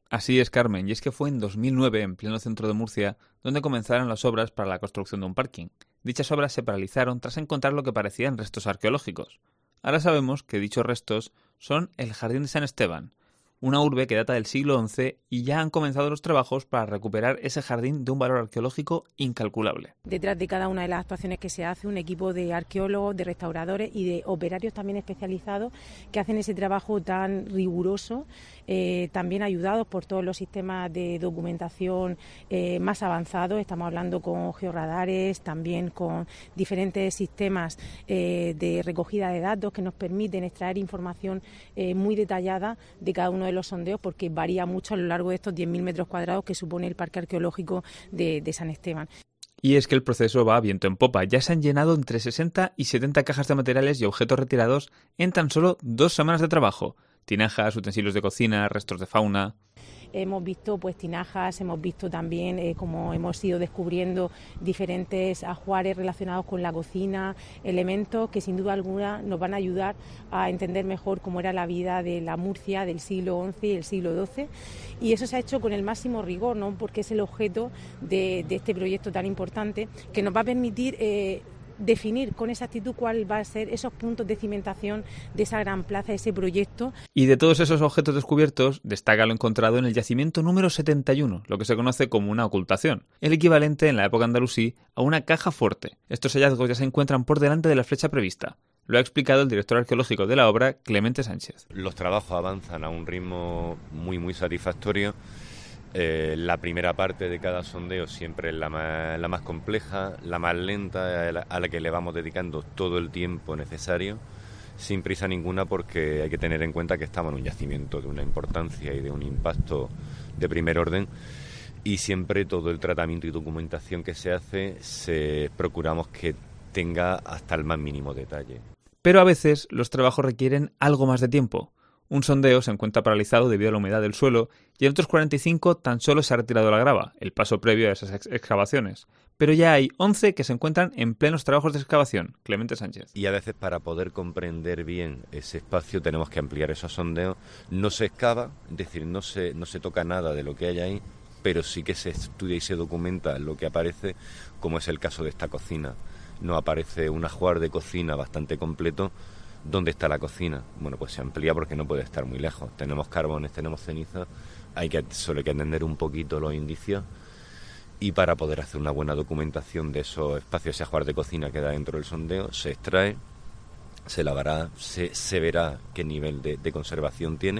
Así es, Carmen, y es que fue en 2009, en pleno centro de Murcia, donde comenzaron las obras para la construcción de un parking. Dichas obras se paralizaron tras encontrar lo que parecían restos arqueológicos. Ahora sabemos que dichos restos son el Jardín de San Esteban, una urbe que data del siglo XI y ya han comenzado los trabajos para recuperar ese jardín de un valor arqueológico incalculable. Detrás de cada una de las actuaciones que se hace, un equipo de arqueólogos, de restauradores y de operarios también especializados que hacen ese trabajo tan riguroso, también ayudados por todos los sistemas de documentación más avanzados. Estamos hablando con georradares, también con diferentes sistemas de recogida de datos que nos permiten extraer información muy detallada de cada uno de los sondeos, porque varía mucho a lo largo de estos 10.000 metros cuadrados que supone el parque arqueológico de San Esteban. Y es que el proceso va a viento en popa. Ya se han llenado entre 60 y 70 cajas de materiales y objetos retirados en tan solo 2 semanas de trabajo. Tinajas, utensilios de cocina, restos de fauna. Hemos visto tinajas, hemos visto también como hemos ido descubriendo diferentes ajuares relacionados con la cocina, elementos que sin duda alguna nos van a ayudar a entender mejor cómo era la vida de la Murcia del siglo XI y el siglo XII, y eso se ha hecho con el máximo rigor, ¿no? Porque es el objeto de este proyecto tan importante que nos va a permitir definir con exactitud cuál va a ser esos puntos de cimentación de esa gran plaza, ese proyecto. Y de todos esos objetos descubiertos, destaca lo encontrado en el yacimiento número 71, lo que se conoce como una ocultación, el equivalente en la época andalusí a una caja fuerte. Estos hallazgos ya se encuentran por delante de la flecha prevista. Lo ha explicado el director arqueológico de la obra, Clemente Sánchez. Los trabajos avanzan a un ritmo muy satisfactorio. La primera parte de cada sondeo siempre es la más compleja, la más lenta, a la que le vamos dedicando todo el tiempo necesario, sin prisa ninguna, porque hay que tener en cuenta que estamos en un yacimiento de una importancia y de un impacto de primer orden, y siempre todo el tratamiento y documentación que se hace procuramos que tenga hasta el más mínimo detalle. Pero a veces los trabajos requieren algo más de tiempo. Un sondeo se encuentra paralizado debido a la humedad del suelo y en otros 45 tan solo se ha retirado la grava, el paso previo a esas excavaciones. Pero ya hay 11 que se encuentran en plenos trabajos de excavación. Clemente Sánchez. Y a veces, para poder comprender bien ese espacio, tenemos que ampliar esos sondeos. No se excava, es decir, no se toca nada de lo que hay ahí, pero sí que se estudia y se documenta lo que aparece, como es el caso de esta cocina. Nos aparece un ajuar de cocina bastante completo. ¿Dónde está la cocina? Bueno, pues se amplía porque no puede estar muy lejos. Tenemos carbones, tenemos cenizas, solo hay que entender un poquito los indicios, y para poder hacer una buena documentación de esos espacios, ese ajuar de cocina que da dentro del sondeo, se extrae, se lavará, se verá qué nivel de conservación tiene,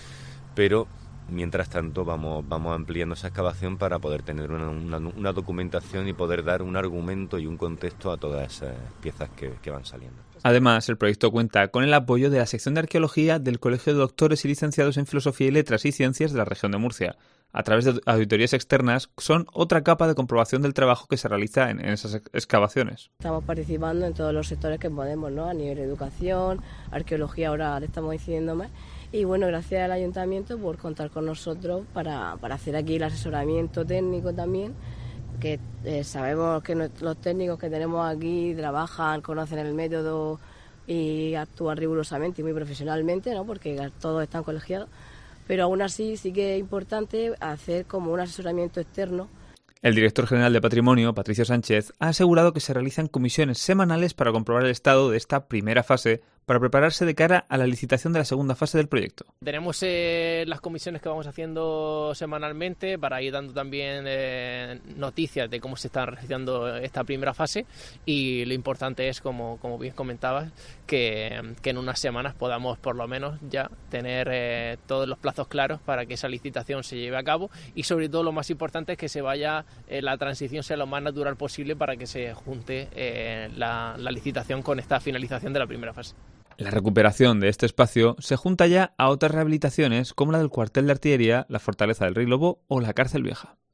pero mientras tanto vamos ampliando esa excavación para poder tener una documentación y poder dar un argumento y un contexto a todas esas piezas que van saliendo. Además, el proyecto cuenta con el apoyo de la sección de arqueología del Colegio de Doctores y Licenciados en Filosofía y Letras y Ciencias de la región de Murcia. A través de auditorías externas, son otra capa de comprobación del trabajo que se realiza en esas excavaciones. Estamos participando en todos los sectores que podemos, ¿no? A nivel de educación, arqueología, ahora le estamos incidiendo más. Y bueno, gracias al ayuntamiento por contar con nosotros para hacer aquí el asesoramiento técnico también, que sabemos que los técnicos que tenemos aquí trabajan, conocen el método y actúan rigurosamente y muy profesionalmente, ¿no? Porque todos están colegiados, pero aún así sí que es importante hacer como un asesoramiento externo. El director general de Patrimonio, Patricio Sánchez, ha asegurado que se realizan comisiones semanales para comprobar el estado de esta primera fase para prepararse de cara a la licitación de la segunda fase del proyecto. Tenemos las comisiones que vamos haciendo semanalmente para ir dando también noticias de cómo se está realizando esta primera fase, y lo importante es, como bien comentabas, que en unas semanas podamos por lo menos ya tener todos los plazos claros para que esa licitación se lleve a cabo, y sobre todo lo más importante es que se vaya, la transición sea lo más natural posible para que se junte la licitación con esta finalización de la primera fase. La recuperación de este espacio se junta ya a otras rehabilitaciones como la del cuartel de artillería, la fortaleza del Rey Lobo o la cárcel vieja.